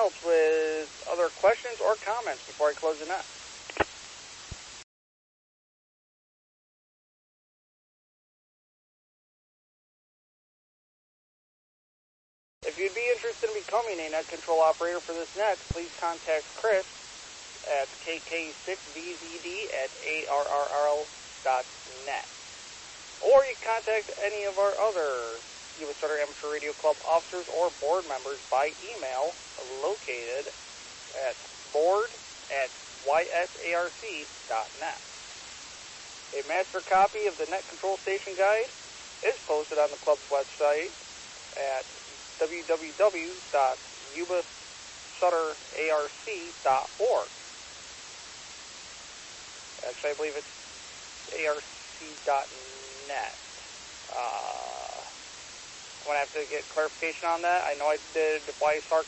else with other questions or comments before I close the net? If you'd be interested in becoming a net control operator for this net, please contact Chris at KK6VZD@ARRL.net. Or you can contact any of our other U.S. Sutter Amateur Radio Club officers or board members by email located at board@ysarc.net. A master copy of the Net Control Station Guide is posted on the club's website at www.yubasutterarc.org. Actually, I believe it's arc.net. I'm going to have to get clarification on that. I know I did YSARC